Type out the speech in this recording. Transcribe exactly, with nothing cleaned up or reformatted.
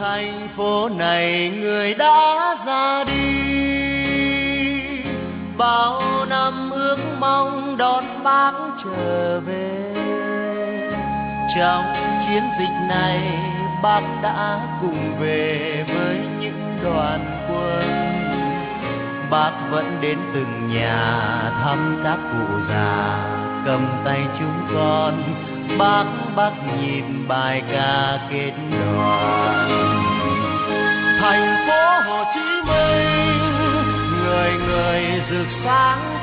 thành phố này người đã ra đi, bao năm ước mong đón bác trở về. Trong chiến dịch này bác đã cùng về với những đoàn quân, bác vẫn đến từng nhà thăm các cụ già, cầm tay chúng con bác bác nhịp bài ca kết đoàn. Thành phố Hồ Chí Minh người người rực sáng